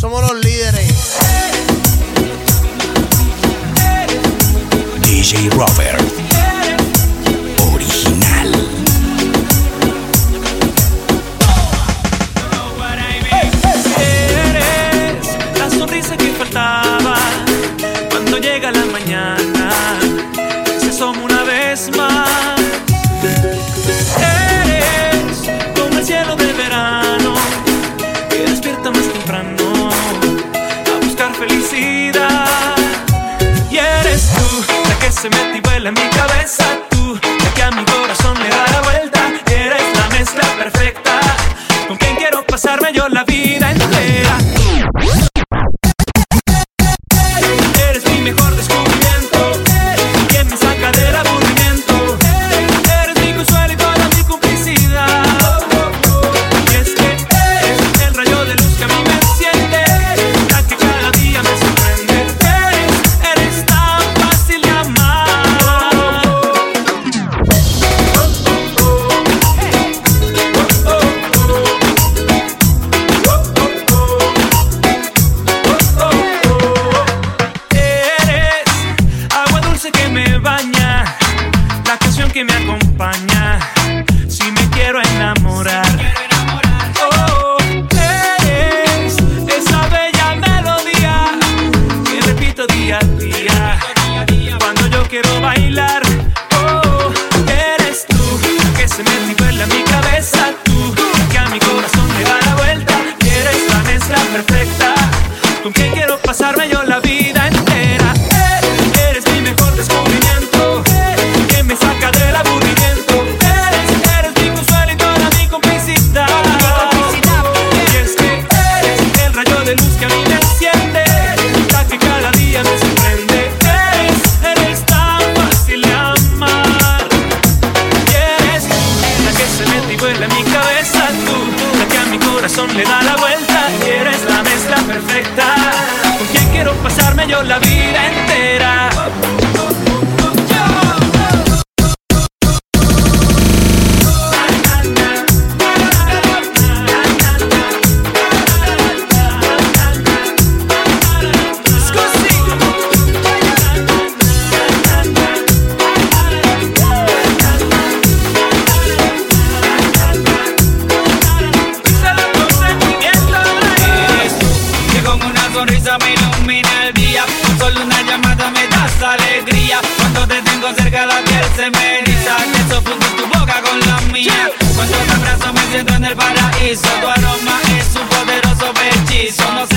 somos los líderes. DJ Robert, original. Eres la sonrisa que faltaba cuando llega la mañana, se asoma una vez más. Eres como el cielo de verano que despierta más temprano a buscar felicidad. Y eres tú la que se mete y vuela en mi cabeza, tú la que a mi corazón le da la vuelta. Eres la mezcla perfecta con quien quiero pasarme yo la vida entera. Eres mi mejor descubrimiento, quien me saca del aburrimiento. Eres mi consuelo y toda mi complicidad. Y es que eres el rayo de luz que a mí me enciende, la que cada día me sorprende. Eres tan fácil de amar. Eres agua dulce que me baña, la canción que me acompaña si me quiero enamorar. Oh, eres esa bella melodía que repito día a día cuando yo quiero bailar. Oh, eres tú la que se mete y vuela en mi cabeza, tú la que a mi corazón le da la vuelta. Y eres la mezcla perfecta con quien quiero pasarme yo la vida entera. Eres mi mejor descubrimiento, quien me saca del aburrimiento. Eres mi consuelo y toda mi complicidad. Y es que eres el rayo de luz que a mí me enciende, la que cada día me sorprende. Eres tan fácil de amar. Y eres la que se mete y vuela en mi cabeza, tú la que a mi corazón le da la vuelta. Y eres la mezcla perfecta con quien quiero pasarme yo la vida entera. Que con una sonrisa me ilumina el día, con solo una llamada me das alegría. Cuando te tengo cerca la piel se me eriza, eso funde tu boca con la mía. Cuando te abrazo me siento en el paraíso, tu aroma es un poderoso hechizo. No sé